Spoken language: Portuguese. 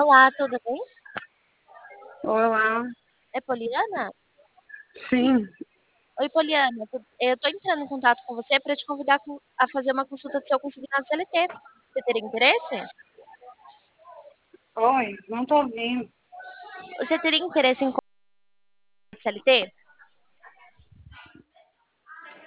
Olá, tudo bem? Olá, É Poliana? sim, Oi, Poliana. Eu tô entrando em contato com você para te convidar a fazer uma consulta do seu curso de CLT. Você teria interesse? oi, não tô ouvindo. Você teria interesse em CLT?